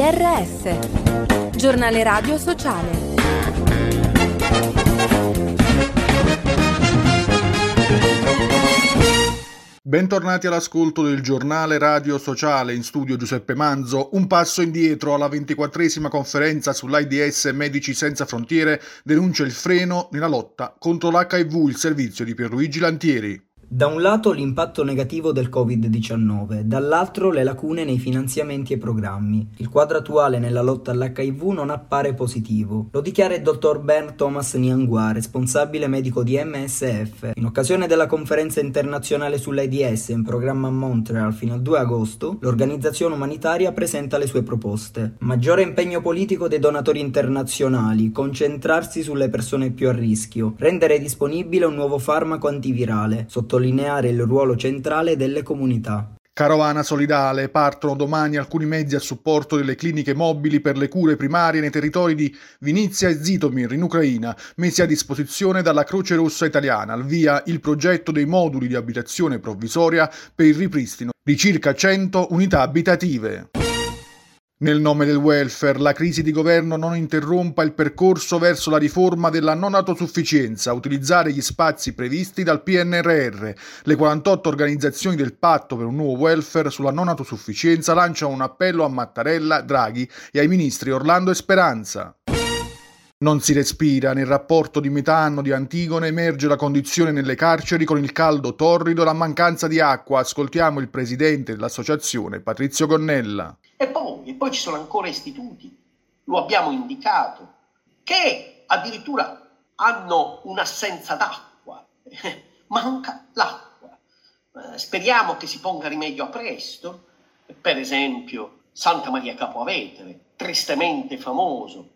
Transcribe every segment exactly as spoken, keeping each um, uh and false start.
R S, giornale radio sociale. Bentornati all'ascolto del giornale radio sociale, in studio Giuseppe Manzo. Un passo indietro alla ventiquattresima conferenza sull'AIDS Medici Senza Frontiere denuncia il freno nella lotta contro l'H I V, il servizio di Pierluigi Lantieri. Da un lato l'impatto negativo del covid diciannove, dall'altro le lacune nei finanziamenti e programmi. Il quadro attuale nella lotta all'H I V non appare positivo. Lo dichiara il dottor Bernd Thomas Niangua, responsabile medico di M S F. In occasione della conferenza internazionale sull'AIDS in programma a Montreal fino al due agosto, l'organizzazione umanitaria presenta le sue proposte. Maggiore impegno politico dei donatori internazionali, concentrarsi sulle persone più a rischio, rendere disponibile un nuovo farmaco antivirale, sottolineare il ruolo centrale delle comunità. Carovana solidale, partono domani alcuni mezzi a supporto delle cliniche mobili per le cure primarie nei territori di Vinnytsia e Žytomyr in Ucraina, messi a disposizione dalla Croce Rossa italiana, al via il progetto dei moduli di abitazione provvisoria per il ripristino di circa cento unità abitative. Nel nome del welfare, la crisi di governo non interrompa il percorso verso la riforma della non autosufficienza, utilizzare gli spazi previsti dal P N R R. Le quarantotto organizzazioni del patto per un nuovo welfare sulla non autosufficienza lanciano un appello a Mattarella, Draghi e ai ministri Orlando e Speranza. Non si respira. Nel rapporto di metà anno di Antigone emerge la condizione nelle carceri con il caldo torrido e la mancanza di acqua. Ascoltiamo il presidente dell'associazione, Patrizio Gonnella. E poi, e poi ci sono ancora istituti, lo abbiamo indicato, che addirittura hanno un'assenza d'acqua. Manca l'acqua. Eh, speriamo che si ponga rimedio a presto. Per esempio Santa Maria Capua Vetere, tristemente famoso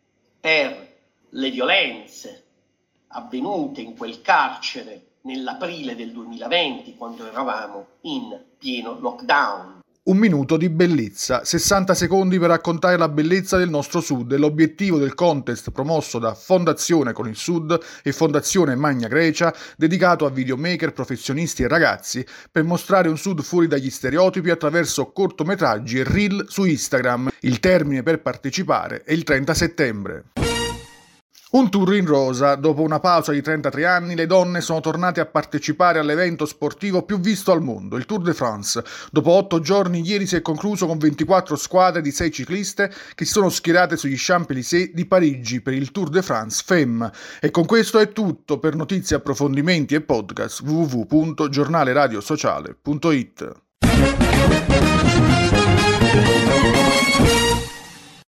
per le violenze avvenute in quel carcere nell'aprile del duemilaventi, quando eravamo in pieno lockdown. Un minuto di bellezza, sessanta secondi per raccontare la bellezza del nostro Sud. È l'obiettivo del contest promosso da Fondazione Con il Sud e Fondazione Magna Grecia, dedicato a videomaker, professionisti e ragazzi, per mostrare un Sud fuori dagli stereotipi attraverso cortometraggi e reel su Instagram. Il termine per partecipare è il trenta settembre. Un tour in rosa. Dopo una pausa di trentatré anni, le donne sono tornate a partecipare all'evento sportivo più visto al mondo, il Tour de France. Dopo otto giorni, ieri si è concluso con ventiquattro squadre di sei cicliste che si sono schierate sugli Champs-Élysées di Parigi per il Tour de France Femme. E con questo è tutto. Per notizie, approfondimenti e podcast w w w punto giornale radio sociale punto it.